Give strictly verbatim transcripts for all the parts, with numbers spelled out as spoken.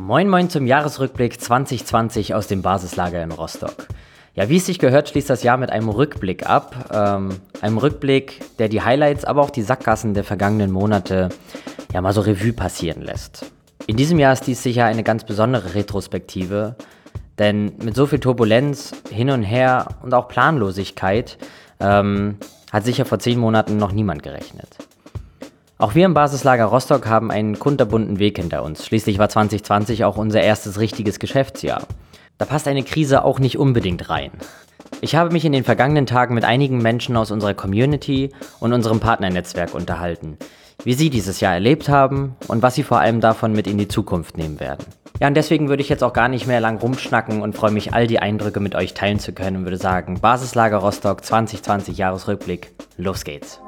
Moin Moin zum Jahresrückblick zwanzig zwanzig aus dem Basislager in Rostock. Ja, wie es sich gehört, schließt das Jahr mit einem Rückblick ab. Ähm, einem Rückblick, der die Highlights, aber auch die Sackgassen der vergangenen Monate ja mal so Revue passieren lässt. In diesem Jahr ist dies sicher eine ganz besondere Retrospektive, denn mit so viel Turbulenz, hin und her und auch Planlosigkeit ähm, hat sicher vor zehn Monaten noch niemand gerechnet. Auch wir im Basislager Rostock haben einen kunterbunten Weg hinter uns. Schließlich war zwanzig zwanzig auch unser erstes richtiges Geschäftsjahr. Da passt eine Krise auch nicht unbedingt rein. Ich habe mich in den vergangenen Tagen mit einigen Menschen aus unserer Community und unserem Partnernetzwerk unterhalten, wie sie dieses Jahr erlebt haben und was sie vor allem davon mit in die Zukunft nehmen werden. Ja, und deswegen würde ich jetzt auch gar nicht mehr lang rumschnacken und freue mich, all die Eindrücke mit euch teilen zu können und würde sagen, Basislager Rostock zwanzig zwanzig Jahresrückblick, los geht's.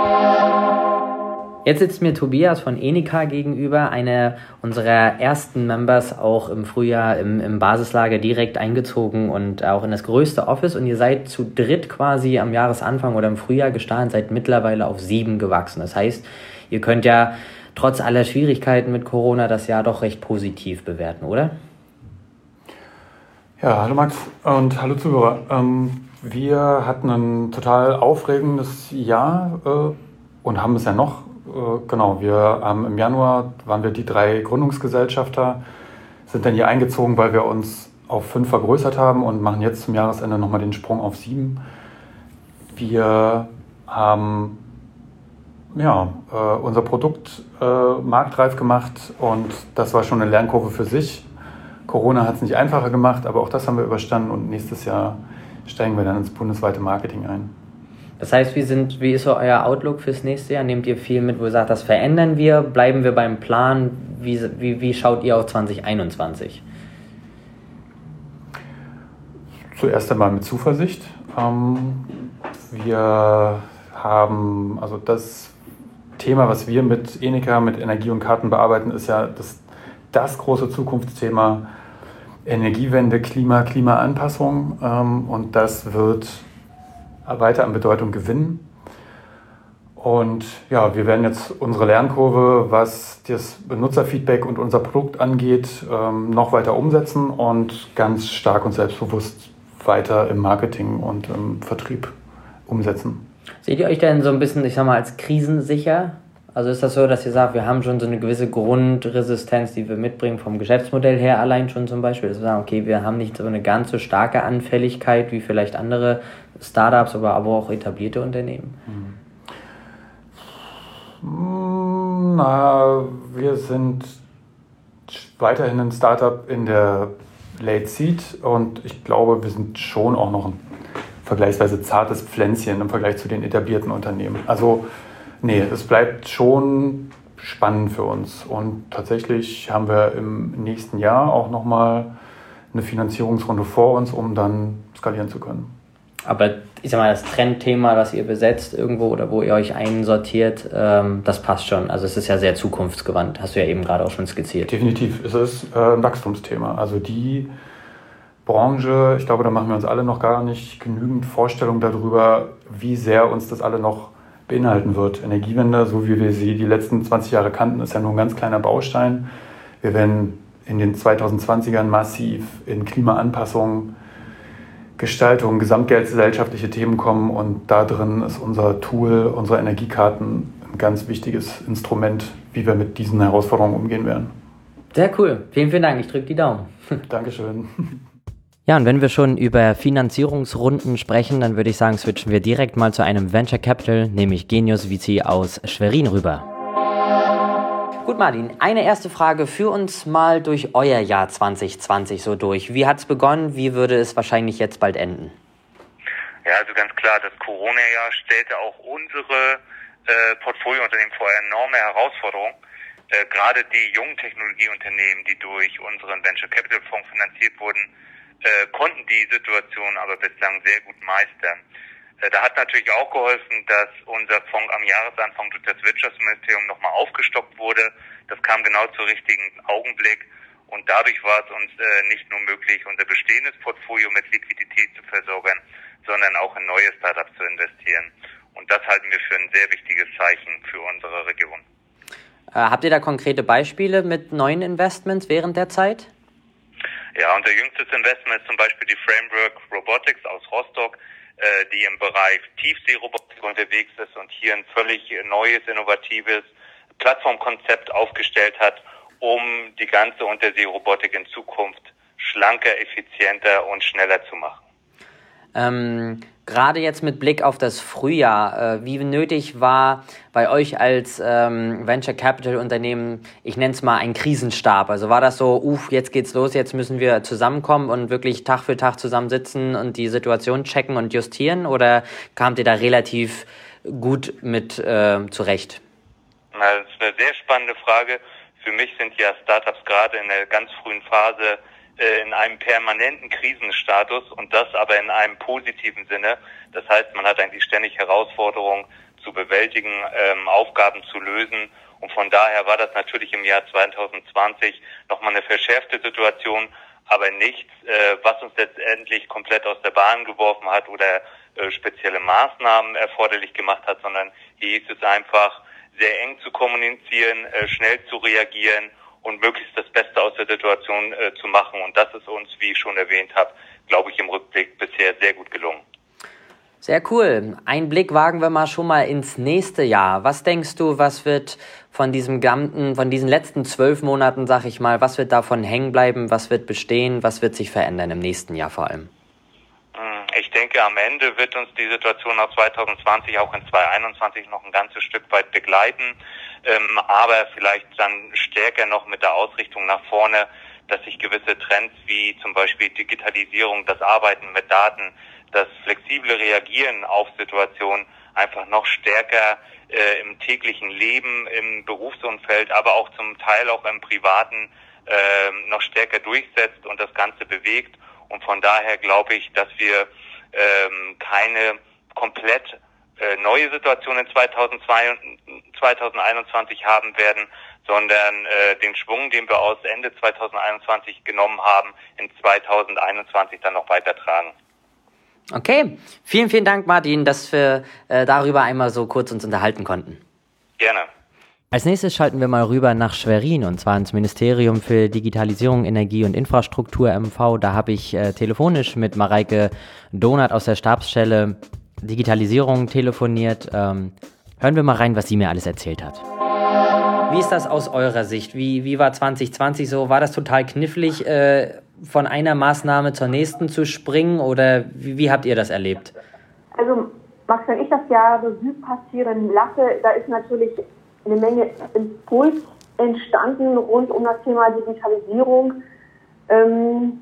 Jetzt sitzt mir Tobias von Enica gegenüber, einer unserer ersten Members, auch im Frühjahr im, im Basislager direkt eingezogen und auch in das größte Office. Und ihr seid zu dritt quasi am Jahresanfang oder im Frühjahr gestartet, seid mittlerweile auf sieben gewachsen. Das heißt, ihr könnt ja trotz aller Schwierigkeiten mit Corona das Jahr doch recht positiv bewerten, oder? Ja, hallo Max und hallo Zuhörer. Ähm, wir hatten ein total aufregendes Jahr äh, und haben es ja noch. Genau, wir ähm, im Januar waren wir die drei Gründungsgesellschafter, sind dann hier eingezogen, weil wir uns auf fünf vergrößert haben und machen jetzt zum Jahresende nochmal den Sprung auf sieben. Wir haben ja, äh, unser Produkt äh, marktreif gemacht und das war schon eine Lernkurve für sich. Corona hat es nicht einfacher gemacht, aber auch das haben wir überstanden und nächstes Jahr steigen wir dann ins bundesweite Marketing ein. Das heißt, wie, sind, wie ist so euer Outlook fürs nächste Jahr? Nehmt ihr viel mit, wo ihr sagt, das verändern wir? Bleiben wir beim Plan? Wie, wie, wie schaut ihr auf zwanzig einundzwanzig? Zuerst einmal mit Zuversicht. Ähm, wir haben, also das Thema, was wir mit Enica, mit Energie und Karten bearbeiten, ist ja das, das große Zukunftsthema Energiewende, Klima, Klimaanpassung. Ähm, und das wird weiter an Bedeutung gewinnen. Und ja, wir werden jetzt unsere Lernkurve, was das Benutzerfeedback und unser Produkt angeht, ähm, noch weiter umsetzen und ganz stark und selbstbewusst weiter im Marketing und im Vertrieb umsetzen. Seht ihr euch denn so ein bisschen, ich sag mal, als krisensicher? Also ist das so, dass ihr sagt, wir haben schon so eine gewisse Grundresistenz, die wir mitbringen vom Geschäftsmodell her allein schon zum Beispiel, dass wir sagen, okay, wir haben nicht so eine ganz so starke Anfälligkeit wie vielleicht andere Startups, aber, aber auch etablierte Unternehmen? Hm. Na, wir sind weiterhin ein Startup in der Late Seed und ich glaube, wir sind schon auch noch ein vergleichsweise zartes Pflänzchen im Vergleich zu den etablierten Unternehmen. Also nee, es bleibt schon spannend für uns und tatsächlich haben wir im nächsten Jahr auch nochmal eine Finanzierungsrunde vor uns, um dann skalieren zu können. Aber ich sag mal, das Trendthema, das ihr besetzt irgendwo oder wo ihr euch einsortiert, ähm, das passt schon. Also es ist ja sehr zukunftsgewandt, hast du ja eben gerade auch schon skizziert. Definitiv, es ist äh, ein Wachstumsthema. Also die Branche, ich glaube, da machen wir uns alle noch gar nicht genügend Vorstellung darüber, wie sehr uns das alle noch beinhalten wird. Energiewende, so wie wir sie die letzten zwanzig Jahre kannten, ist ja nur ein ganz kleiner Baustein. Wir werden in den zweitausendzwanzigern massiv in Klimaanpassung, Gestaltung, gesamtgesellschaftliche Themen kommen und da drin ist unser Tool, unsere Energiekarten ein ganz wichtiges Instrument, wie wir mit diesen Herausforderungen umgehen werden. Sehr cool. Vielen, vielen Dank. Ich drücke die Daumen. Dankeschön. Ja, und wenn wir schon über Finanzierungsrunden sprechen, dann würde ich sagen, switchen wir direkt mal zu einem Venture Capital, nämlich Genius V C aus Schwerin rüber. Gut, Martin, eine erste Frage. Führ uns mal durch euer Jahr zwanzig zwanzig so durch. Wie hat es begonnen? Wie würde es wahrscheinlich jetzt bald enden? Ja, also ganz klar, das Corona-Jahr stellte auch unsere äh, Portfoliounternehmen vor enorme Herausforderungen. Äh, gerade die jungen Technologieunternehmen, die durch unseren Venture Capital Fonds finanziert wurden, äh, konnten die Situation aber bislang sehr gut meistern. Äh, da hat natürlich auch geholfen, dass unser Fonds am Jahresanfang durch das Wirtschaftsministerium nochmal aufgestockt wurde. Das kam genau zum richtigen Augenblick und dadurch war es uns äh, nicht nur möglich, unser bestehendes Portfolio mit Liquidität zu versorgen, sondern auch in neue Startups zu investieren. Und das halten wir für ein sehr wichtiges Zeichen für unsere Region. Äh, habt ihr da konkrete Beispiele mit neuen Investments während der Zeit? Ja, unser jüngstes Investment ist zum Beispiel die Framework Robotics aus Rostock, äh, die im Bereich Tiefseerobotik unterwegs ist und hier ein völlig neues, innovatives Plattformkonzept aufgestellt hat, um die ganze Unterseerobotik in Zukunft schlanker, effizienter und schneller zu machen. Ähm, gerade jetzt mit Blick auf das Frühjahr, äh, wie nötig war bei euch als ähm, Venture Capital Unternehmen, ich nenne es mal ein Krisenstab? Also war das so, uff, jetzt geht's los, jetzt müssen wir zusammenkommen und wirklich Tag für Tag zusammensitzen und die Situation checken und justieren, oder kamt ihr da relativ gut mit äh, zurecht? Na, das ist eine sehr spannende Frage. Für mich sind ja Startups gerade in der ganz frühen Phase in einem permanenten Krisenstatus und das aber in einem positiven Sinne. Das heißt, man hat eigentlich ständig Herausforderungen zu bewältigen, ähm, Aufgaben zu lösen, und von daher war das natürlich im Jahr zwanzig zwanzig nochmal eine verschärfte Situation, aber nichts, äh, was uns letztendlich komplett aus der Bahn geworfen hat oder äh, spezielle Maßnahmen erforderlich gemacht hat, sondern hier hieß es einfach, sehr eng zu kommunizieren, äh, schnell zu reagieren und möglichst das Beste aus der Situation äh, zu machen. Und das ist uns, wie ich schon erwähnt habe, glaube ich, im Rückblick bisher sehr gut gelungen. Sehr cool. Ein Blick wagen wir mal schon mal ins nächste Jahr. Was denkst du, was wird von diesem ganzen, von diesen letzten zwölf Monaten, sag ich mal, was wird davon hängen bleiben, was wird bestehen, was wird sich verändern im nächsten Jahr vor allem? Ich denke, am Ende wird uns die Situation aus zwanzig zwanzig auch in zwanzig einundzwanzig noch ein ganzes Stück weit begleiten, ähm, aber vielleicht dann stärker noch mit der Ausrichtung nach vorne, dass sich gewisse Trends wie zum Beispiel Digitalisierung, das Arbeiten mit Daten, das flexible Reagieren auf Situationen einfach noch stärker äh, im täglichen Leben, im Berufsumfeld, aber auch zum Teil auch im Privaten äh, noch stärker durchsetzt und das Ganze bewegt. Und von daher glaube ich, dass wir ähm, keine komplett äh, neue Situation in zwanzig einundzwanzig haben werden, sondern äh, den Schwung, den wir aus Ende zwanzig einundzwanzig genommen haben, in zwanzig einundzwanzig dann noch weitertragen. Okay, vielen, vielen Dank, Martin, dass wir äh, darüber einmal so kurz uns unterhalten konnten. Gerne. Als nächstes schalten wir mal rüber nach Schwerin, und zwar ins Ministerium für Digitalisierung, Energie und Infrastruktur M V. Da habe ich äh, telefonisch mit Mareike Donath aus der Stabsstelle Digitalisierung telefoniert. Ähm, hören wir mal rein, was sie mir alles erzählt hat. Wie ist das aus eurer Sicht? Wie, wie war zwanzig zwanzig so? War das total knifflig, äh, von einer Maßnahme zur nächsten zu springen, oder wie, wie habt ihr das erlebt? Also, Max, wenn ich das Jahr Revue passieren lasse, da ist natürlich eine Menge Impuls entstanden rund um das Thema Digitalisierung. Ähm,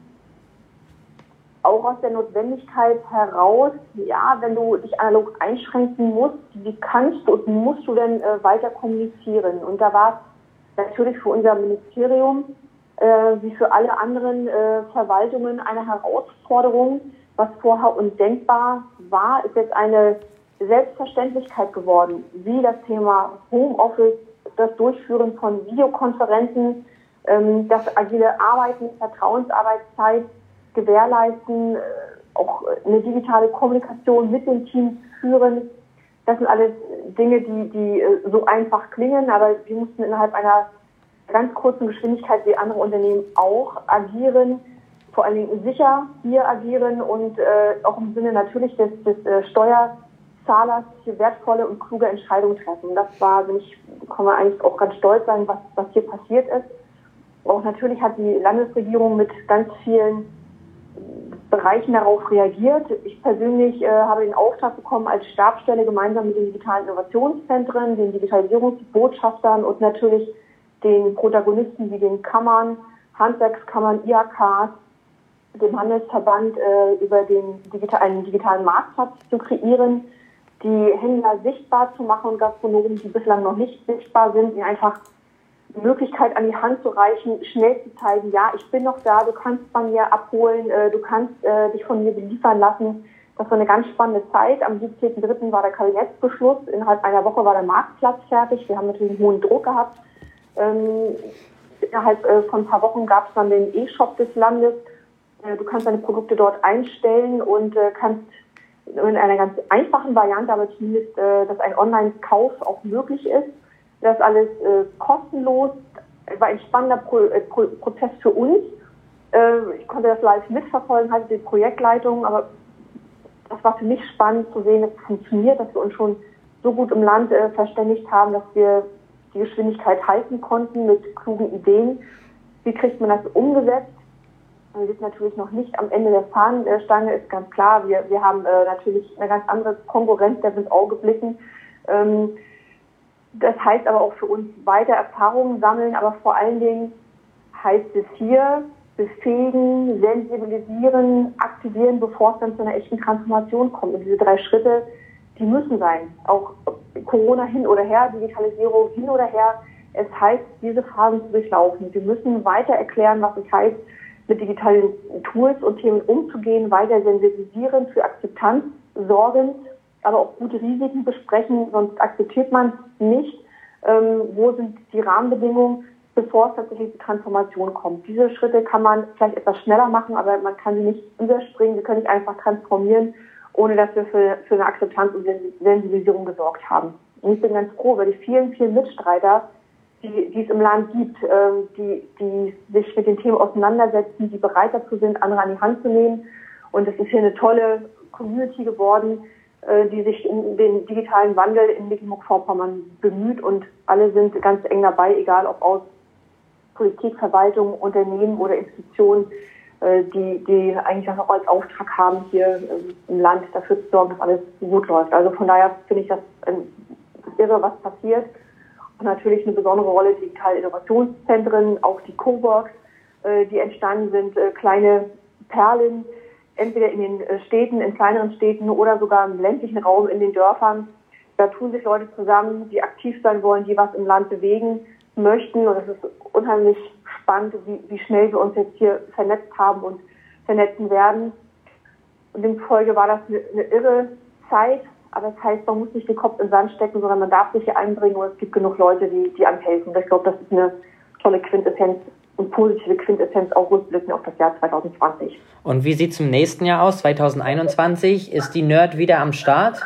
auch aus der Notwendigkeit heraus, ja, wenn du dich analog einschränken musst, wie kannst du und musst du denn äh, weiter kommunizieren? Und da war es natürlich für unser Ministerium, äh, wie für alle anderen äh, Verwaltungen, eine Herausforderung. Was vorher undenkbar war, ist jetzt eine Selbstverständlichkeit geworden, wie das Thema Homeoffice, das Durchführen von Videokonferenzen, ähm, das agile Arbeiten, Vertrauensarbeitszeit gewährleisten, äh, auch eine digitale Kommunikation mit den Teams führen. Das sind alles Dinge, die, die äh, so einfach klingen, aber wir mussten innerhalb einer ganz kurzen Geschwindigkeit wie andere Unternehmen auch agieren, vor allen Dingen sicher hier agieren und äh, auch im Sinne natürlich des, des äh, Steuerzahlers hier wertvolle und kluge Entscheidungen treffen. Das war, bin ich, kann man eigentlich auch ganz stolz sein, was, was hier passiert ist. Auch natürlich hat die Landesregierung mit ganz vielen Bereichen darauf reagiert. Ich persönlich äh, habe den Auftrag bekommen, als Stabsstelle gemeinsam mit den digitalen Innovationszentren, den Digitalisierungsbotschaftern und natürlich den Protagonisten wie den Kammern, Handwerkskammern, I H Ks, dem Handelsverband äh, über den digital, einen digitalen Marktplatz zu kreieren, die Händler sichtbar zu machen und Gastronomen, die bislang noch nicht sichtbar sind, ihnen einfach die Möglichkeit an die Hand zu reichen, schnell zu zeigen, ja, ich bin noch da, du kannst bei mir abholen, äh, du kannst äh, dich von mir beliefern lassen. Das war eine ganz spannende Zeit. Am siebzehnten dritten war der Kabinettsbeschluss. Innerhalb einer Woche war der Marktplatz fertig. Wir haben natürlich einen hohen Druck gehabt. Ähm, innerhalb äh, von ein paar Wochen gab es dann den E-Shop des Landes. Äh, du kannst deine Produkte dort einstellen und äh, kannst in einer ganz einfachen Variante, aber zumindest, äh, dass ein Online-Kauf auch möglich ist, Das alles äh, kostenlos, war ein spannender Pro, äh, Pro, Prozess für uns. Äh, ich konnte das live mitverfolgen, hatte die Projektleitung, aber das war für mich spannend zu sehen, dass es funktioniert, dass wir uns schon so gut im Land äh, verständigt haben, dass wir die Geschwindigkeit halten konnten mit klugen Ideen. Wie kriegt man das umgesetzt? Wir sind natürlich noch nicht am Ende der Fahnenstange, ist ganz klar. Wir, wir haben äh, natürlich eine ganz andere Konkurrenz, der wir ins Auge blicken. Ähm, das heißt aber auch für uns weiter Erfahrungen sammeln, aber vor allen Dingen heißt es hier befähigen, sensibilisieren, aktivieren, bevor es dann zu einer echten Transformation kommt. Und diese drei Schritte, die müssen sein. Auch Corona hin oder her, Digitalisierung hin oder her. Es heißt, diese Phasen zu durchlaufen. Wir müssen weiter erklären, was es heißt, mit digitalen Tools und Themen umzugehen, weiter sensibilisieren, für Akzeptanz sorgen, aber auch gute Risiken besprechen, sonst akzeptiert man nicht. Ähm, wo sind die Rahmenbedingungen, bevor es tatsächlich zur Transformation kommt. Diese Schritte kann man vielleicht etwas schneller machen, aber man kann sie nicht überspringen. Wir können nicht einfach transformieren, ohne dass wir für, für eine Akzeptanz und Sensibilisierung gesorgt haben. Und ich bin ganz froh über die vielen, vielen Mitstreiter, die, die es im Land gibt, ähm, die, die sich mit den Themen auseinandersetzen, die bereit dazu sind, andere an die Hand zu nehmen. Und es ist hier eine tolle Community geworden, äh, die sich um den digitalen Wandel in Mecklenburg-Vorpommern bemüht, und alle sind ganz eng dabei, egal ob aus Politik, Verwaltung, Unternehmen oder Institutionen, äh, die, die eigentlich auch noch als Auftrag haben, hier äh, im Land dafür zu sorgen, dass alles gut läuft. Also von daher finde ich das äh, irre, was passiert. Und natürlich eine besondere Rolle digitale Innovationszentren, auch die Coworks, äh, die entstanden sind, äh, kleine Perlen, entweder in den äh, Städten, in kleineren Städten oder sogar im ländlichen Raum, in den Dörfern. Da tun sich Leute zusammen, die aktiv sein wollen, die was im Land bewegen möchten. Und es ist unheimlich spannend, wie, wie schnell wir uns jetzt hier vernetzt haben und vernetzen werden. Und demzufolge war das eine, eine irre Zeit. Aber das heißt, man muss nicht den Kopf in den Sand stecken, sondern man darf sich hier einbringen, und es gibt genug Leute, die, die einem helfen. Und ich glaube, das ist eine tolle Quintessenz und positive Quintessenz, auch rückblickend auf das Jahr zwanzig zwanzig. Und wie sieht es im nächsten Jahr aus, zwanzig einundzwanzig? Ist die Nerd wieder am Start?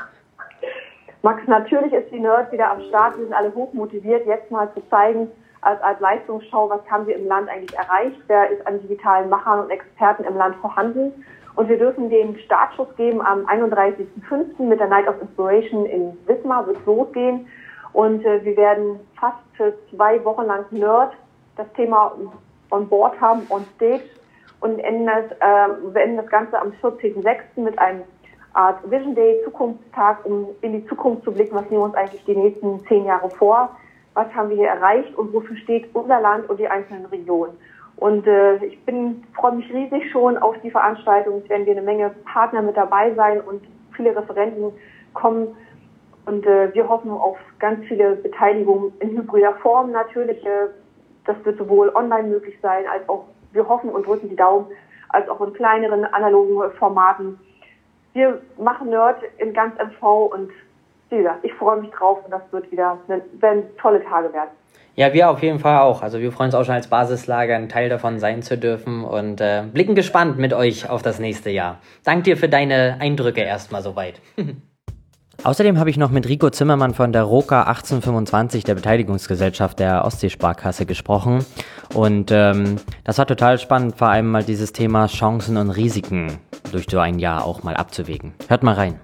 Max, natürlich ist die Nerd wieder am Start. Wir sind alle hochmotiviert, jetzt mal zu zeigen, als, als Leistungsschau, was haben wir im Land eigentlich erreicht, wer ist an digitalen Machern und Experten im Land vorhanden. Und wir dürfen den Startschuss geben am einunddreißigsten fünften mit der Night of Inspiration in Wismar, wird losgehen. Und äh, wir werden fast für zwei Wochen lang Nerd das Thema on board haben, on stage, und enden das, äh, wir enden das Ganze am vierzehnten sechsten mit einem Art Vision Day, Zukunftstag, um in die Zukunft zu blicken, was nehmen wir uns eigentlich die nächsten zehn Jahre vor, was haben wir hier erreicht und wofür steht unser Land und die einzelnen Regionen. Und äh, ich bin freue mich riesig schon auf die Veranstaltung. Es werden wir eine Menge Partner mit dabei sein und viele Referenten kommen. Und äh, wir hoffen auf ganz viele Beteiligungen in hybrider Form natürlich. Äh, das wird sowohl online möglich sein, als auch, wir hoffen und drücken die Daumen, als auch in kleineren analogen Formaten. Wir machen Nerd in ganz M V, und wie gesagt, ich freue mich drauf, und das wird wieder eine, werden tolle Tage werden. Ja, wir auf jeden Fall auch. Also wir freuen uns auch schon als Basislager, ein Teil davon sein zu dürfen, und äh, blicken gespannt mit euch auf das nächste Jahr. Dank dir für deine Eindrücke erstmal soweit. Außerdem habe ich noch mit Rico Zimmermann von der ROCA achtzehnhundertfünfundzwanzig, der Beteiligungsgesellschaft der Ostseesparkasse, gesprochen. Und ähm, das war total spannend, vor allem mal dieses Thema Chancen und Risiken durch so ein Jahr auch mal abzuwägen. Hört mal rein.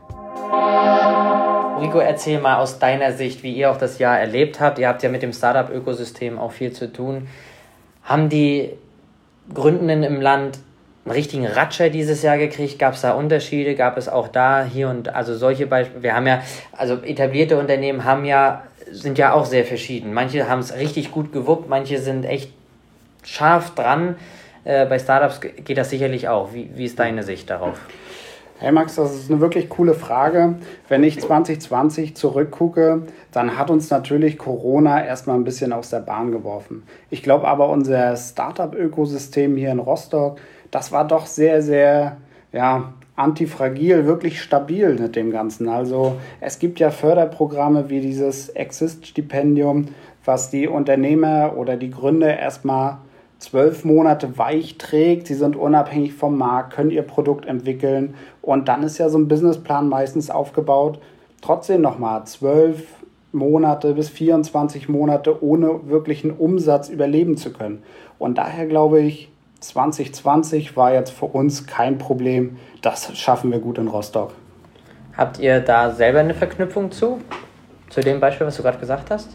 Rico, erzähl mal aus deiner Sicht, wie ihr auch das Jahr erlebt habt. Ihr habt ja mit dem Startup-Ökosystem auch viel zu tun. Haben die Gründenden im Land einen richtigen Ratscher dieses Jahr gekriegt? Gab es da Unterschiede? Gab es auch da, hier und, also solche Beispiele? Wir haben ja, also etablierte Unternehmen haben ja, sind ja auch sehr verschieden. Manche haben es richtig gut gewuppt, manche sind echt scharf dran. Äh, bei Startups geht das sicherlich auch. Wie, wie ist deine Sicht darauf? Hey Max, das ist eine wirklich coole Frage. Wenn ich zwanzig zwanzig zurückgucke, dann hat uns natürlich Corona erstmal ein bisschen aus der Bahn geworfen. Ich glaube aber, unser Startup-Ökosystem hier in Rostock, das war doch sehr, sehr ja, antifragil, wirklich stabil mit dem Ganzen. Also es gibt ja Förderprogramme wie dieses Exist-Stipendium, was die Unternehmer oder die Gründer erstmal zwölf Monate weich trägt. Sie sind unabhängig vom Markt, können ihr Produkt entwickeln, und dann ist ja so ein Businessplan meistens aufgebaut. Trotzdem nochmal zwölf Monate bis vierundzwanzig Monate ohne wirklichen Umsatz überleben zu können. Und daher glaube ich, zwanzig zwanzig war jetzt für uns kein Problem. Das schaffen wir gut in Rostock. Habt ihr da selber eine Verknüpfung zu? Zu dem Beispiel, was du gerade gesagt hast?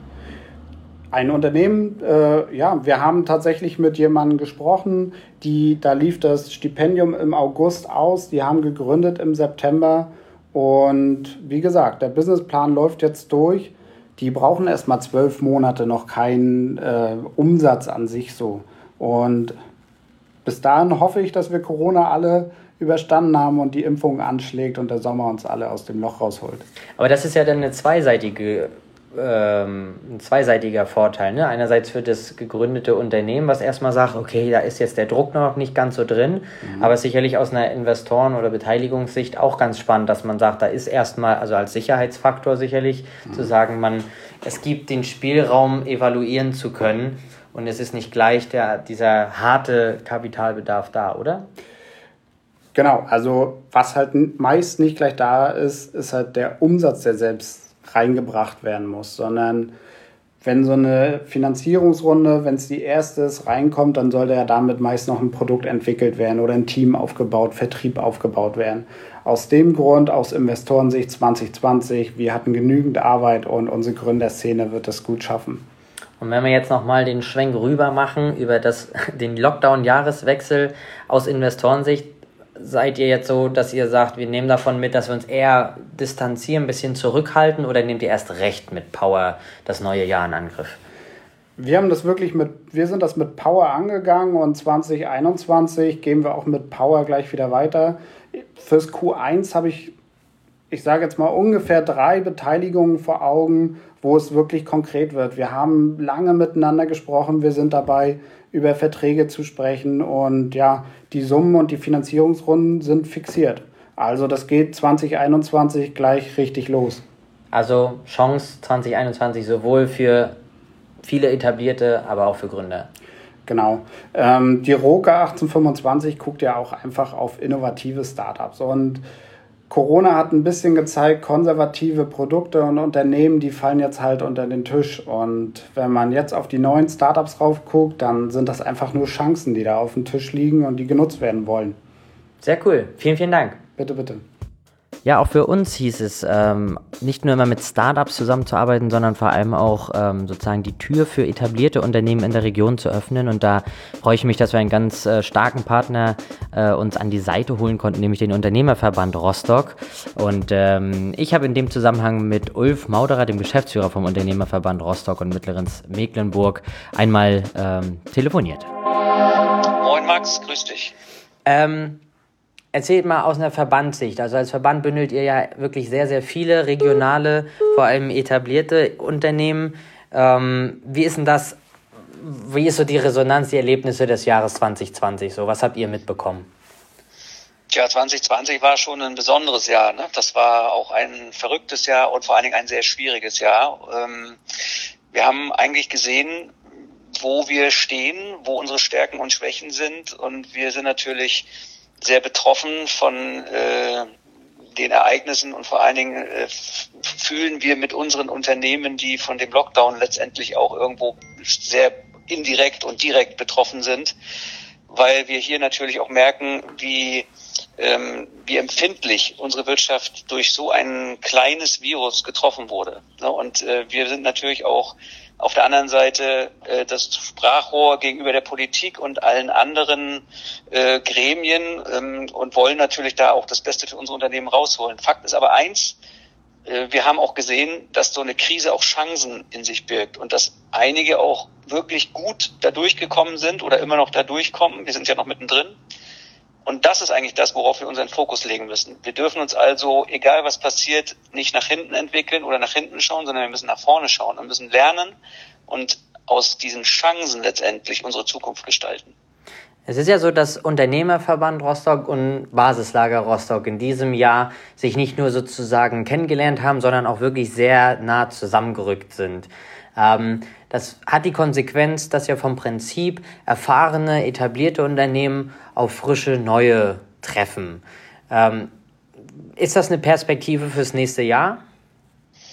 Ein Unternehmen, äh, ja, wir haben tatsächlich mit jemandem gesprochen, die, da lief das Stipendium im August aus, die haben gegründet im September und wie gesagt, der Businessplan läuft jetzt durch. Die brauchen erstmal zwölf Monate noch keinen äh, Umsatz an sich so. Und bis dahin hoffe ich, dass wir Corona alle überstanden haben und die Impfung anschlägt und der Sommer uns alle aus dem Loch rausholt. Aber das ist ja dann eine zweiseitige ähm, ein zweiseitiger Vorteil. Ne? Einerseits für das gegründete Unternehmen, was erstmal sagt, okay, da ist jetzt der Druck noch nicht ganz so drin, mhm. aber sicherlich aus einer Investoren- oder Beteiligungssicht auch ganz spannend, dass man sagt, da ist erstmal, also als Sicherheitsfaktor sicherlich, mhm. zu sagen, man, es gibt den Spielraum, evaluieren zu können und es ist nicht gleich der, dieser harte Kapitalbedarf da, oder? Genau, also was halt meist nicht gleich da ist, ist halt der Umsatz, der selbst reingebracht werden muss, sondern wenn so eine Finanzierungsrunde, wenn es die erste ist, reinkommt, dann sollte ja damit meist noch ein Produkt entwickelt werden oder ein Team aufgebaut, Vertrieb aufgebaut werden. Aus dem Grund, aus Investorensicht zwanzig zwanzig, wir hatten genügend Arbeit und unsere Gründerszene wird das gut schaffen. Und wenn wir jetzt nochmal den Schwenk rüber machen über das, den Lockdown-Jahreswechsel aus Investorensicht, seid ihr jetzt so, dass ihr sagt, wir nehmen davon mit, dass wir uns eher distanzieren, ein bisschen zurückhalten, oder nehmt ihr erst recht mit Power das neue Jahr in Angriff? Wir haben das wirklich mit, wir sind das mit Power angegangen und zwanzig einundzwanzig gehen wir auch mit Power gleich wieder weiter. Fürs Q eins habe ich, ich sage jetzt mal ungefähr drei Beteiligungen vor Augen, wo es wirklich konkret wird. Wir haben lange miteinander gesprochen, wir sind dabei, über Verträge zu sprechen und ja, die Summen und die Finanzierungsrunden sind fixiert. Also das geht zwanzig einundzwanzig gleich richtig los. Also Chance zwanzig einundzwanzig sowohl für viele Etablierte, aber auch für Gründer. Genau. Ähm, die Roka achtzehnhundertfünfundzwanzig guckt ja auch einfach auf innovative Startups und Corona hat ein bisschen gezeigt, konservative Produkte und Unternehmen, die fallen jetzt halt unter den Tisch. Und wenn man jetzt auf die neuen Startups raufguckt, dann sind das einfach nur Chancen, die da auf dem Tisch liegen und die genutzt werden wollen. Sehr cool. Vielen, vielen Dank. Bitte, bitte. Ja, auch für uns hieß es, ähm, nicht nur immer mit Startups zusammenzuarbeiten, sondern vor allem auch ähm, sozusagen die Tür für etablierte Unternehmen in der Region zu öffnen. Und da freue ich mich, dass wir einen ganz äh, starken Partner äh, uns an die Seite holen konnten, nämlich den Unternehmerverband Rostock. Und ähm, ich habe in dem Zusammenhang mit Ulf Mauderer, dem Geschäftsführer vom Unternehmerverband Rostock und Mittleres Mecklenburg, einmal ähm, telefoniert. Moin Max, grüß dich. Ähm, Erzählt mal aus einer Verbandssicht. Also als Verband bündelt ihr ja wirklich sehr, sehr viele regionale, vor allem etablierte Unternehmen. Ähm, wie ist denn das, wie ist so die Resonanz, die Erlebnisse des Jahres zwanzig zwanzig? So, was habt ihr mitbekommen? Tja, zwanzig zwanzig war schon ein besonderes Jahr. Ne? Das war auch ein verrücktes Jahr und vor allen Dingen ein sehr schwieriges Jahr. Ähm, wir haben eigentlich gesehen, wo wir stehen, wo unsere Stärken und Schwächen sind. Und wir sind natürlich sehr betroffen von äh, den Ereignissen und vor allen Dingen äh, fühlen wir mit unseren Unternehmen, die von dem Lockdown letztendlich auch irgendwo sehr indirekt und direkt betroffen sind, weil wir hier natürlich auch merken, wie, ähm, wie empfindlich unsere Wirtschaft durch so ein kleines Virus getroffen wurde. Ne? Und äh, wir sind natürlich auch auf der anderen Seite äh, das Sprachrohr gegenüber der Politik und allen anderen äh, Gremien ähm, und wollen natürlich da auch das Beste für unsere Unternehmen rausholen. Fakt ist aber eins, äh, wir haben auch gesehen, dass so eine Krise auch Chancen in sich birgt und dass einige auch wirklich gut da durchgekommen sind oder immer noch da durchkommen. Wir sind ja noch mittendrin. Und das ist eigentlich das, worauf wir unseren Fokus legen müssen. Wir dürfen uns also, egal was passiert, nicht nach hinten entwickeln oder nach hinten schauen, sondern wir müssen nach vorne schauen und müssen lernen und aus diesen Chancen letztendlich unsere Zukunft gestalten. Es ist ja so, dass Unternehmerverband Rostock und Basislager Rostock in diesem Jahr sich nicht nur sozusagen kennengelernt haben, sondern auch wirklich sehr nah zusammengerückt sind. Ähm, das hat die Konsequenz, dass ja vom Prinzip erfahrene, etablierte Unternehmen auf frische, neue treffen. Ähm, ist das eine Perspektive fürs nächste Jahr?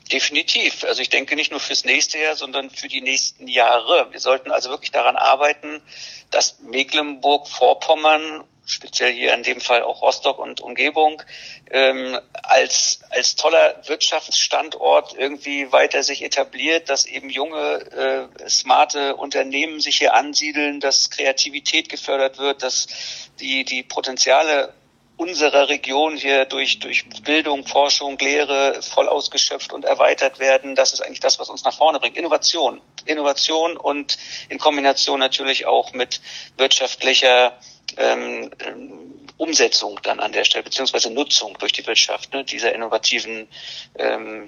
Definitiv. Also ich denke nicht nur fürs nächste Jahr, sondern für die nächsten Jahre. Wir sollten also wirklich daran arbeiten, dass Mecklenburg-Vorpommern, speziell hier in dem Fall auch Rostock und Umgebung, ähm, als als toller Wirtschaftsstandort irgendwie weiter sich etabliert, dass eben junge, äh, smarte Unternehmen sich hier ansiedeln, dass Kreativität gefördert wird, dass die die Potenziale unserer Region hier durch durch Bildung, Forschung, Lehre voll ausgeschöpft und erweitert werden. Das ist eigentlich das, was uns nach vorne bringt. Innovation. Innovation und in Kombination natürlich auch mit wirtschaftlicher ähm, Umsetzung dann an der Stelle, beziehungsweise Nutzung durch die Wirtschaft, ne, dieser innovativen ähm,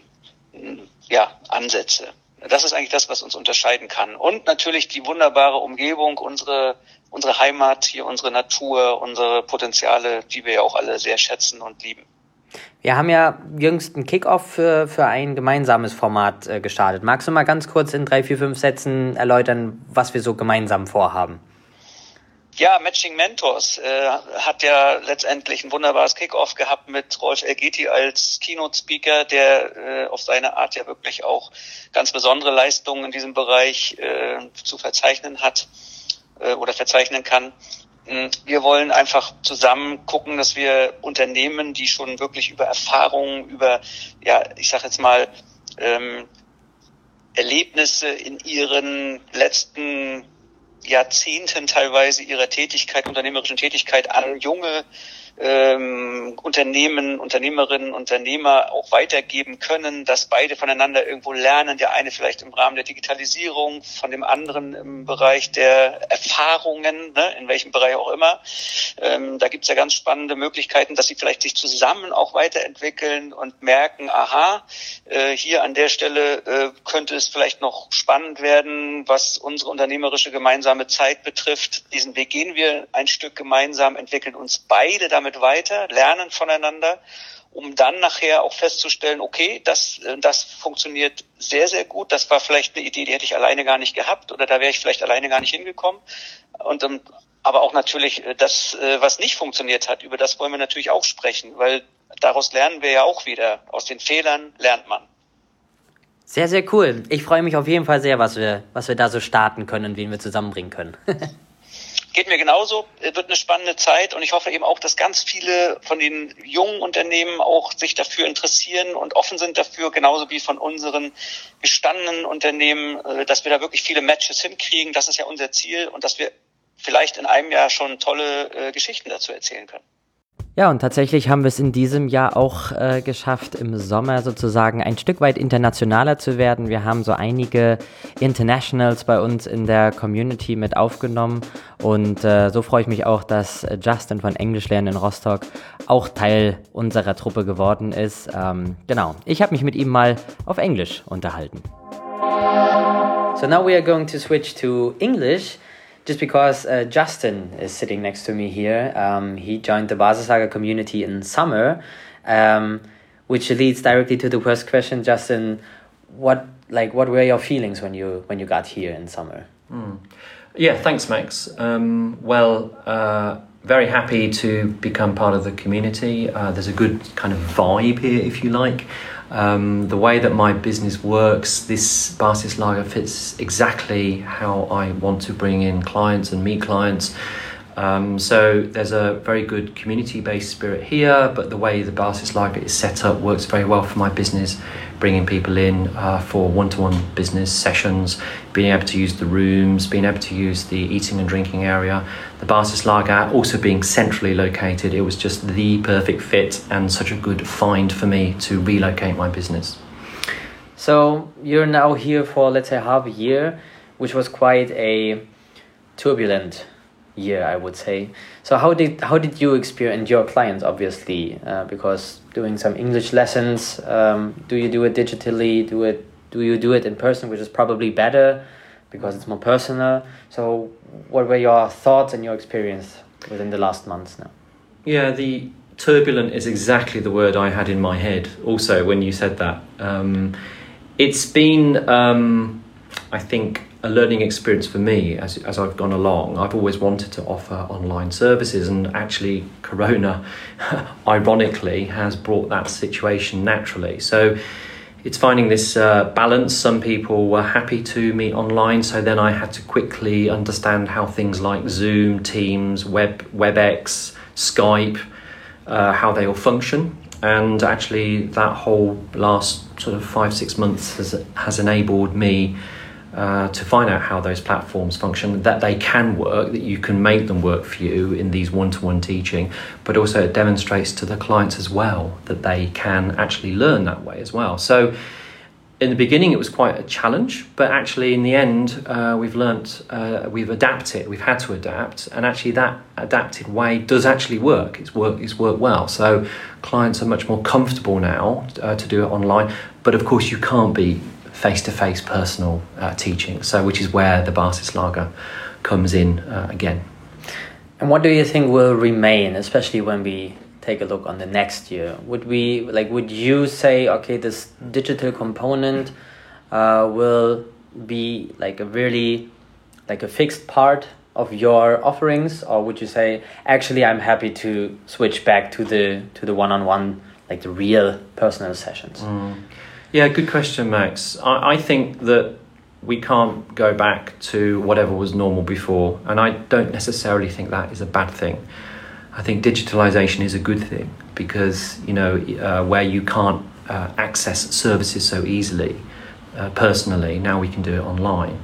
ja, Ansätze. Das ist eigentlich das, was uns unterscheiden kann. Und natürlich die wunderbare Umgebung, unsere unsere Heimat, hier unsere Natur, unsere Potenziale, die wir ja auch alle sehr schätzen und lieben. Wir haben ja jüngst einen Kick-Off für, für ein gemeinsames Format äh, gestartet. Magst du mal ganz kurz in drei, vier, fünf Sätzen erläutern, was wir so gemeinsam vorhaben? Ja, Matching Mentors äh, hat ja letztendlich ein wunderbares Kick-Off gehabt mit Rolf Elgeti als Keynote-Speaker, der äh, auf seine Art ja wirklich auch ganz besondere Leistungen in diesem Bereich äh, zu verzeichnen hat äh, oder verzeichnen kann. Wir wollen einfach zusammen gucken, dass wir Unternehmen, die schon wirklich über Erfahrungen, über, ja, ich sag jetzt mal, ähm, Erlebnisse in ihren letzten Jahrzehnten teilweise ihrer Tätigkeit, unternehmerischen Tätigkeit an junge ähm, Unternehmen, Unternehmerinnen, Unternehmer auch weitergeben können, dass beide voneinander irgendwo lernen, der eine vielleicht im Rahmen der Digitalisierung, von dem anderen im Bereich der Erfahrungen, ne, in welchem Bereich auch immer. Ähm, da gibt's ja ganz spannende Möglichkeiten, dass sie vielleicht sich zusammen auch weiterentwickeln und merken, aha, äh, hier an der Stelle äh, könnte es vielleicht noch spannend werden, was unsere unternehmerische gemeinsame Zeit betrifft. Diesen Weg gehen wir ein Stück gemeinsam, entwickeln uns beide damit weiter, lernen voneinander, um dann nachher auch festzustellen, okay, das, das funktioniert sehr, sehr gut. Das war vielleicht eine Idee, die hätte ich alleine gar nicht gehabt oder da wäre ich vielleicht alleine gar nicht hingekommen. Und um, aber auch natürlich das, was nicht funktioniert hat, über das wollen wir natürlich auch sprechen, weil daraus lernen wir ja auch wieder. Aus den Fehlern lernt man. Sehr, sehr cool. Ich freue mich auf jeden Fall sehr, was wir, was wir da so starten können und wen wir zusammenbringen können. Geht mir genauso, wird eine spannende Zeit und ich hoffe eben auch, dass ganz viele von den jungen Unternehmen auch sich dafür interessieren und offen sind dafür, genauso wie von unseren gestandenen Unternehmen, dass wir da wirklich viele Matches hinkriegen. Das ist ja unser Ziel und dass wir vielleicht in einem Jahr schon tolle äh, Geschichten dazu erzählen können. Ja, und tatsächlich haben wir es in diesem Jahr auch äh, geschafft, im Sommer sozusagen ein Stück weit internationaler zu werden. Wir haben so einige Internationals bei uns in der Community mit aufgenommen und äh, so freue ich mich auch, dass Justin von Englisch lernen in Rostock auch Teil unserer Truppe geworden ist. Ähm, genau, ich habe mich mit ihm mal auf Englisch unterhalten. So now we are going to switch to English. Just because uh, Justin is sitting next to me here, um, he joined the Basislager community in summer, um, which leads directly to the first question. Justin, what like what were your feelings when you when you got here in summer? Mm. Yeah, thanks, Max. Um, well, uh, very happy to become part of the community. Uh, there's a good kind of vibe here, if you like. Um, the way that my business works, this Basislager fits exactly how I want to bring in clients and meet clients. Um, so there's a very good community-based spirit here, but the way the Basislager is set up works very well for my business, bringing people in uh, for one-to-one business sessions, being able to use the rooms, being able to use the eating and drinking area. The Basislager also being centrally located, it was just the perfect fit and such a good find for me to relocate my business. So you're now here for, let's say, half a year, which was quite a turbulent year, I would say. So how did how did you experience your clients, obviously, uh, because doing some English lessons, um, do you do it digitally? Do it do you do it in person, which is probably better because it's more personal? So what were your thoughts and your experience within the last months now? Yeah, the turbulent is exactly the word I had in my head also when you said that. Um, it's been, um, I think, a learning experience for me as as I've gone along. I've always wanted to offer online services, and actually Corona, ironically, has brought that situation naturally. So it's finding this uh, balance. Some people were happy to meet online, so then I had to quickly understand how things like Zoom, Teams, Web, WebEx, Skype, uh, how they all function. And actually that whole last sort of five, six months has, has enabled me uh, to find out how those platforms function, that they can work, that you can make them work for you in these one-to-one teaching, but also it demonstrates to the clients as well that they can actually learn that way as well. So in the beginning, it was quite a challenge, but actually in the end, uh, we've learnt, uh, we've adapted, we've had to adapt, and actually that adapted way does actually work. It's worked, it's worked well. So clients are much more comfortable now uh, to do it online, but of course you can't be face-to-face personal uh, teaching, so which is where the Basislager comes in uh, again. And what do you think will remain, especially when we take a look on the next year? Would we like? Would you say, okay, this digital component uh, will be like a really like a fixed part of your offerings, or would you say, actually, I'm happy to switch back to the to the one-on-one, like the real personal sessions? Mm. Yeah, good question, Max. I, I think that we can't go back to whatever was normal before, and I don't necessarily think that is a bad thing. I think digitalization is a good thing because, you know, uh, where you can't uh, access services so easily uh, personally, now we can do it online.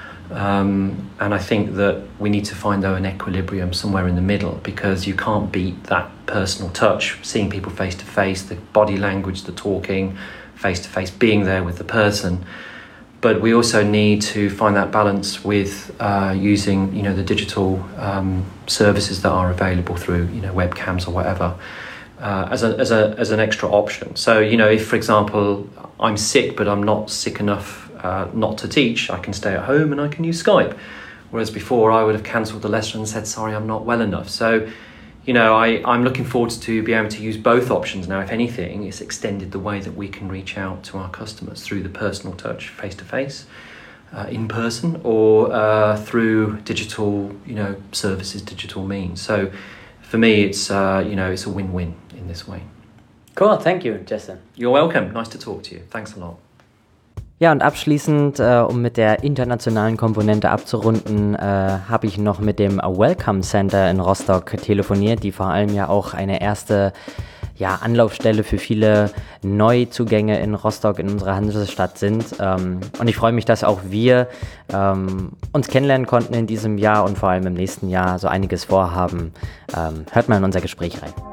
Um, and I think that we need to find, though, an equilibrium somewhere in the middle, because you can't beat that personal touch, seeing people face to face, the body language, the talking, face to face, being there with the person. But we also need to find that balance with uh, using, you know, the digital um, services that are available through, you know, webcams or whatever, uh, as a as a as an extra option. So, you know, if, for example, I'm sick but I'm not sick enough uh, not to teach, I can stay at home and I can use Skype. Whereas before, I would have cancelled the lesson and said, sorry, I'm not well enough. So, you know, I, I'm looking forward to be able to use both options now. If anything, it's extended the way that we can reach out to our customers through the personal touch, face-to-face, uh, in person, or uh, through digital, you know, services, digital means. So for me, it's, uh, you know, it's a win-win in this way. Cool, thank you, Justin. You're welcome. Nice to talk to you. Thanks a lot. Ja, und abschließend, äh, um mit der internationalen Komponente abzurunden, äh, habe ich noch mit dem Welcome Center in Rostock telefoniert, die vor allem ja auch eine erste ja, Anlaufstelle für viele Neuzugänge in Rostock, in unserer Hansestadt sind. Ähm, und ich freue mich, dass auch wir ähm, uns kennenlernen konnten in diesem Jahr und vor allem im nächsten Jahr so einiges vorhaben. Ähm, hört mal in unser Gespräch rein.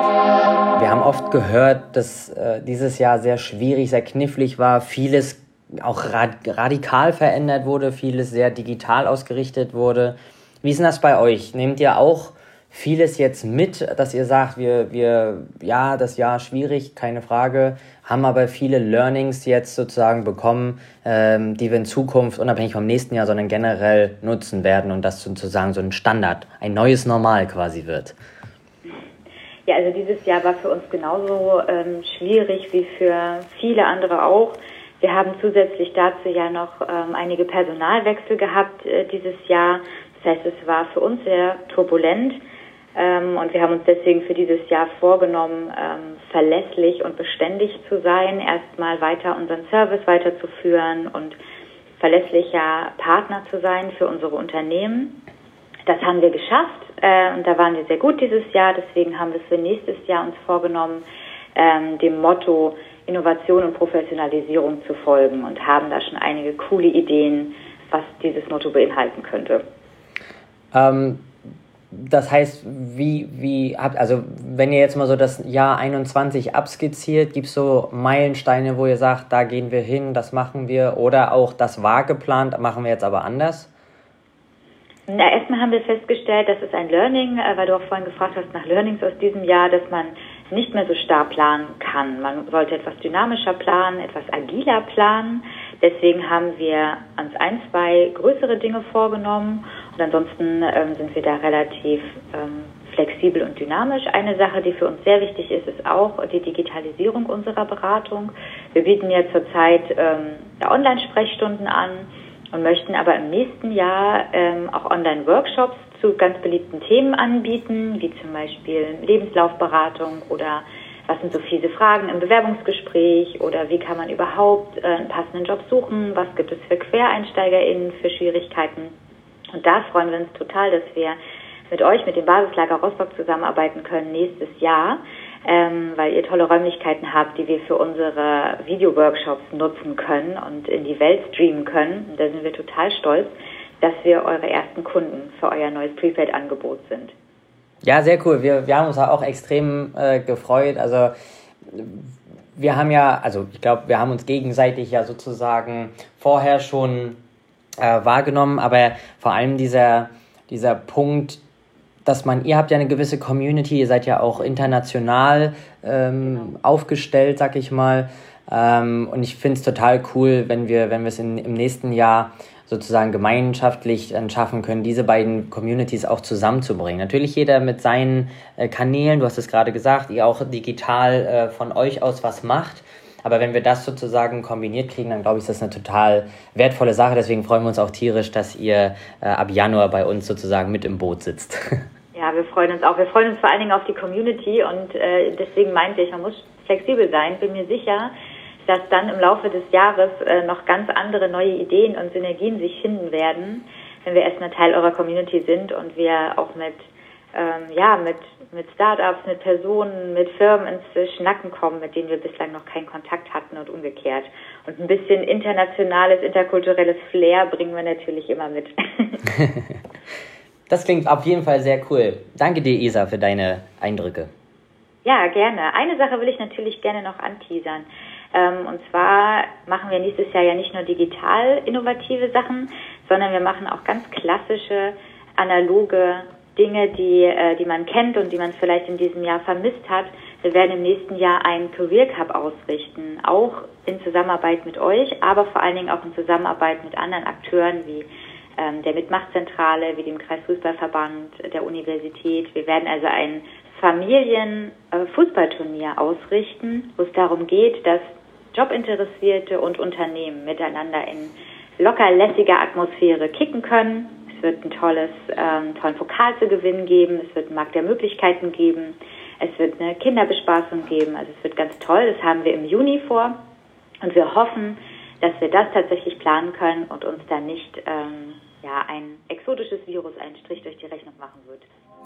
Wir haben oft gehört, dass äh, dieses Jahr sehr schwierig, sehr knifflig war, vieles auch rad- radikal verändert wurde, vieles sehr digital ausgerichtet wurde. Wie ist denn das bei euch? Nehmt ihr auch vieles jetzt mit, dass ihr sagt, wir, wir, ja, das Jahr schwierig, keine Frage, haben aber viele Learnings jetzt sozusagen bekommen, ähm, die wir in Zukunft, unabhängig vom nächsten Jahr, sondern generell nutzen werden und das sozusagen so ein Standard, ein neues Normal quasi wird? Ja, also dieses Jahr war für uns genauso ähm, schwierig wie für viele andere auch. Wir haben zusätzlich dazu ja noch ähm, einige Personalwechsel gehabt äh, dieses Jahr. Das heißt, es war für uns sehr turbulent ähm, und wir haben uns deswegen für dieses Jahr vorgenommen, ähm, verlässlich und beständig zu sein, erstmal weiter unseren Service weiterzuführen und verlässlicher Partner zu sein für unsere Unternehmen. Das haben wir geschafft äh, und da waren wir sehr gut dieses Jahr. Deswegen haben wir für nächstes Jahr uns vorgenommen, ähm, dem Motto Innovation und Professionalisierung zu folgen und haben da schon einige coole Ideen, was dieses Motto beinhalten könnte. Ähm, das heißt, wie, wie habt, also wenn ihr jetzt mal so das Jahr einundzwanzig abskizziert, gibt es so Meilensteine, wo ihr sagt, da gehen wir hin, das machen wir, oder auch das war geplant, machen wir jetzt aber anders? Na, erstmal haben wir festgestellt, das ist ein Learning, weil du auch vorhin gefragt hast nach Learnings aus diesem Jahr, dass man nicht mehr so starr planen kann. Man sollte etwas dynamischer planen, etwas agiler planen. Deswegen haben wir uns ein, zwei größere Dinge vorgenommen und ansonsten ähm, sind wir da relativ ähm, flexibel und dynamisch. Eine Sache, die für uns sehr wichtig ist, ist auch die Digitalisierung unserer Beratung. Wir bieten ja zurzeit ähm, Online-Sprechstunden an und möchten aber im nächsten Jahr ähm, auch Online-Workshops zu ganz beliebten Themen anbieten, wie zum Beispiel Lebenslaufberatung oder was sind so fiese Fragen im Bewerbungsgespräch oder wie kann man überhaupt äh, einen passenden Job suchen, was gibt es für QuereinsteigerInnen für Schwierigkeiten. Und da freuen wir uns total, dass wir mit euch, mit dem Basislager Rostock zusammenarbeiten können nächstes Jahr, ähm, weil ihr tolle Räumlichkeiten habt, die wir für unsere Video-Workshops nutzen können und in die Welt streamen können. Und da sind wir total stolz, dass wir eure ersten Kunden für euer neues Prepaid-Angebot sind. Ja, sehr cool. Wir, wir haben uns auch extrem äh, gefreut. Also wir haben ja, also ich glaube, wir haben uns gegenseitig ja sozusagen vorher schon äh, wahrgenommen, aber vor allem dieser, dieser Punkt, dass man, ihr habt ja eine gewisse Community, ihr seid ja auch international ähm, genau. aufgestellt, sag ich mal. Ähm, und ich finde es total cool, wenn wir, wenn wir es in, im nächsten Jahr sozusagen gemeinschaftlich dann schaffen können, diese beiden Communities auch zusammenzubringen. Natürlich jeder mit seinen äh, Kanälen, du hast es gerade gesagt, ihr auch digital äh, von euch aus was macht. Aber wenn wir das sozusagen kombiniert kriegen, dann glaube ich, ist das eine total wertvolle Sache. Deswegen freuen wir uns auch tierisch, dass ihr äh, ab Januar bei uns sozusagen mit im Boot sitzt. Ja, wir freuen uns auch. Wir freuen uns vor allen Dingen auf die Community und äh, deswegen meinte ich, man muss flexibel sein. Bin mir sicher, dass dann im Laufe des Jahres äh, noch ganz andere neue Ideen und Synergien sich finden werden, wenn wir erstmal Teil eurer Community sind und wir auch mit, ähm, ja, mit, mit Startups, mit Personen, mit Firmen ins Schnacken kommen, mit denen wir bislang noch keinen Kontakt hatten und umgekehrt. Und ein bisschen internationales, interkulturelles Flair bringen wir natürlich immer mit. Das klingt auf jeden Fall sehr cool. Danke dir, Isa, für deine Eindrücke. Ja, gerne. Eine Sache will ich natürlich gerne noch anteasern. Ähm, und zwar machen wir nächstes Jahr ja nicht nur digital innovative Sachen, sondern wir machen auch ganz klassische, analoge Dinge, die, äh, die man kennt und die man vielleicht in diesem Jahr vermisst hat. Wir werden im nächsten Jahr einen Career Cup ausrichten, auch in Zusammenarbeit mit euch, aber vor allen Dingen auch in Zusammenarbeit mit anderen Akteuren wie ähm, der Mitmachzentrale, wie dem Kreisfußballverband, der Universität. Wir werden also ein Familien-Fußballturnier ausrichten, wo es darum geht, dass Jobinteressierte und Unternehmen miteinander in locker lässiger Atmosphäre kicken können. Es wird ein tolles, ähm, tollen Pokal zu gewinnen geben, es wird einen Markt der Möglichkeiten geben, es wird eine Kinderbespaßung geben, also es wird ganz toll, das haben wir im Juni vor und wir hoffen, dass wir das tatsächlich planen können und uns da nicht ähm, ja, ein exotisches Virus einen Strich durch die Rechnung machen wird.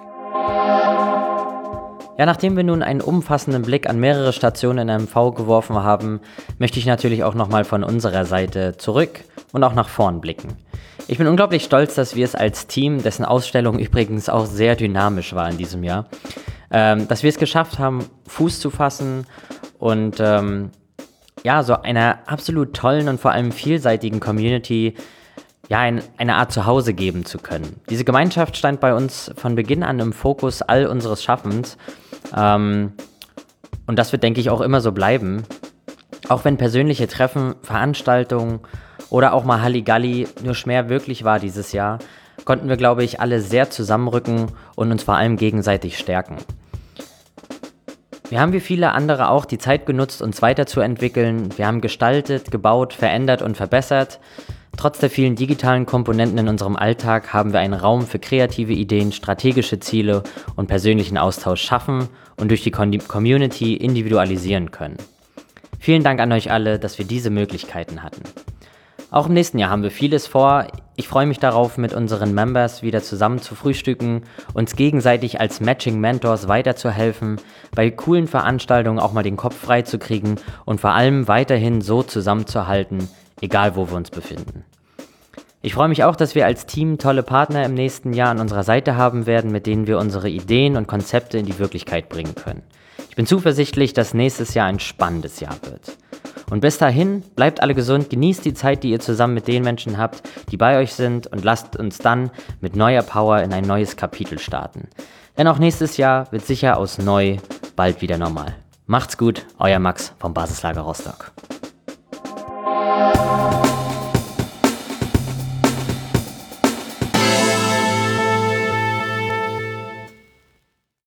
Ja, nachdem wir nun einen umfassenden Blick an mehrere Stationen in M V geworfen haben, möchte ich natürlich auch nochmal von unserer Seite zurück und auch nach vorn blicken. Ich bin unglaublich stolz, dass wir es als Team, dessen Ausstellung übrigens auch sehr dynamisch war in diesem Jahr, ähm, dass wir es geschafft haben, Fuß zu fassen und ähm, ja, so einer absolut tollen und vor allem vielseitigen Community ja, ein, eine Art Zuhause geben zu können. Diese Gemeinschaft stand bei uns von Beginn an im Fokus all unseres Schaffens. Ähm, und das wird, denke ich, auch immer so bleiben. Auch wenn persönliche Treffen, Veranstaltungen oder auch mal Halligalli nur schwer möglich war dieses Jahr, konnten wir, glaube ich, alle sehr zusammenrücken und uns vor allem gegenseitig stärken. Wir haben wie viele andere auch die Zeit genutzt, uns weiterzuentwickeln. Wir haben gestaltet, gebaut, verändert und verbessert. Trotz der vielen digitalen Komponenten in unserem Alltag haben wir einen Raum für kreative Ideen, strategische Ziele und persönlichen Austausch schaffen und durch die Community individualisieren können. Vielen Dank an euch alle, dass wir diese Möglichkeiten hatten. Auch im nächsten Jahr haben wir vieles vor. Ich freue mich darauf, mit unseren Members wieder zusammen zu frühstücken, uns gegenseitig als Matching Mentors weiterzuhelfen, bei coolen Veranstaltungen auch mal den Kopf frei zu kriegen und vor allem weiterhin so zusammenzuhalten, egal wo wir uns befinden. Ich freue mich auch, dass wir als Team tolle Partner im nächsten Jahr an unserer Seite haben werden, mit denen wir unsere Ideen und Konzepte in die Wirklichkeit bringen können. Ich bin zuversichtlich, dass nächstes Jahr ein spannendes Jahr wird. Und bis dahin, bleibt alle gesund, genießt die Zeit, die ihr zusammen mit den Menschen habt, die bei euch sind und lasst uns dann mit neuer Power in ein neues Kapitel starten. Denn auch nächstes Jahr wird sicher aus neu bald wieder normal. Macht's gut, euer Max vom Basislager Rostock.